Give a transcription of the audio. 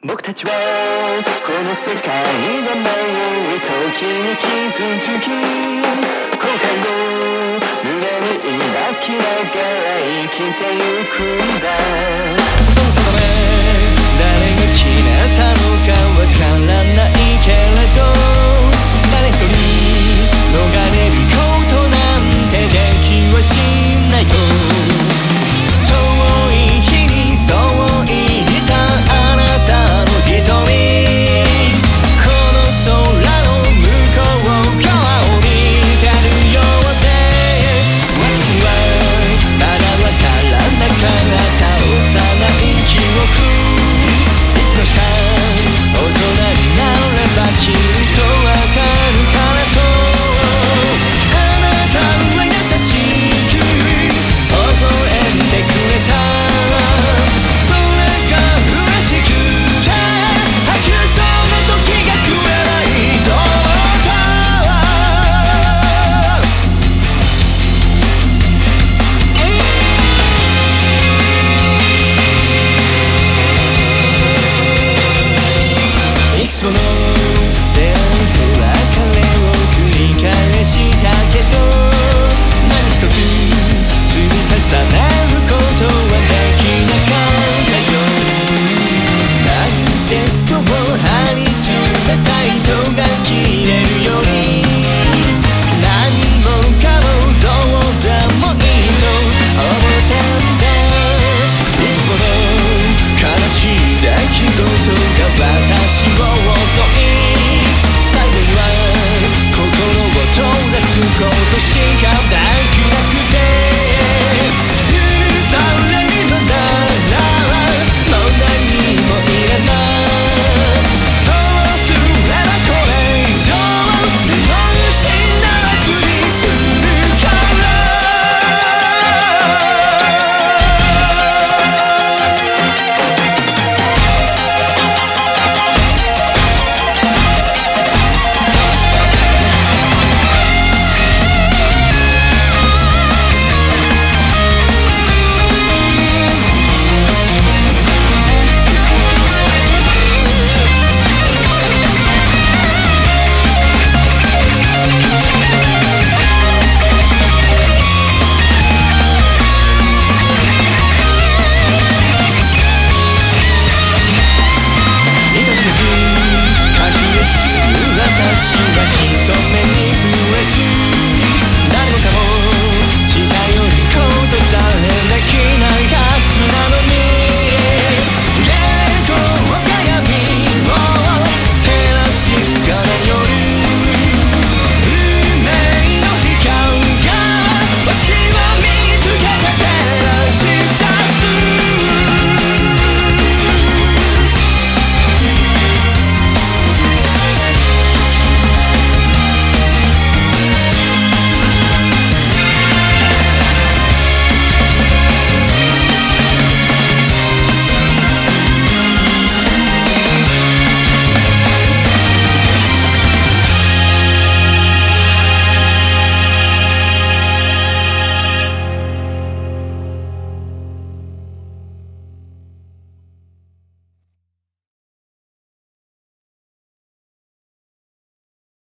僕たちはこの世界が迷い時に傷つき後悔を胸に抱きながら生きてゆくんだ。その定め誰が決めたのかわからないけれど誰一人逃れることなんてできはしないと遠い日にそう言ったあなたの瞳この空の向こう側を見てるようで私はまだわからなかった幼い記憶いつの日か大人になればきっとわかるからとあなたは優しく微笑んでくれたそれが嬉しくて吐きそうな時が来れないと思ったいくつもの出会いと別れを繰り返したけど何一つ積み重ねることはできなかったよなんてそう